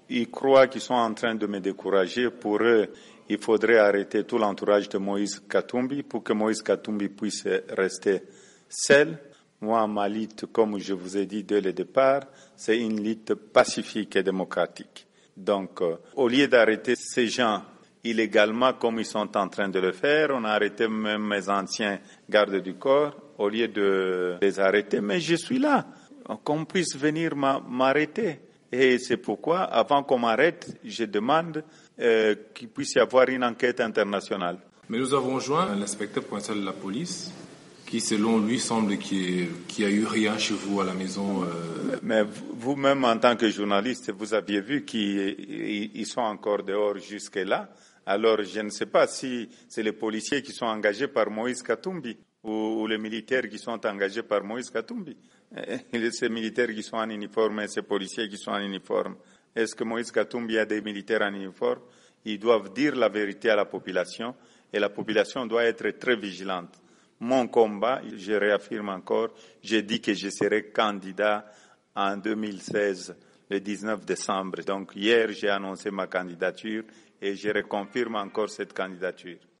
Ils croient qu'ils sont en train de me décourager. Pour eux, il faudrait arrêter tout l'entourage de Moïse Katumbi pour que Moïse Katumbi puisse rester seul. Moi, ma lutte, comme je vous ai dit dès le départ, c'est une lutte pacifique et démocratique. Donc, au lieu d'arrêter ces gens illégalement comme ils sont en train de le faire, on a arrêté même mes anciens gardes du corps, au lieu de les arrêter. Mais je suis là, qu'on puisse venir m'arrêter. Et c'est pourquoi, avant qu'on m'arrête, je demande qu'il puisse y avoir une enquête internationale. Mais nous avons joint l'inspecteur provincial de la police, qui, selon lui, semble qu'il n'y a eu rien chez vous à la maison. Mais vous-même, en tant que journaliste, vous aviez vu qu'ils sont encore dehors jusque-là. Alors, je ne sais pas si c'est les policiers qui sont engagés par Moïse Katumbi ou les militaires qui sont engagés par Moïse Katumbi. Ces militaires qui sont en uniforme et ces policiers qui sont en uniforme. Est-ce que Moïse Katumbi a des militaires en uniforme? Ils doivent dire la vérité à la population et la population doit être très vigilante. Mon combat, je réaffirme encore, j'ai dit que je serai candidat en 2016, le 19 décembre. Donc hier, j'ai annoncé ma candidature et je reconfirme encore cette candidature.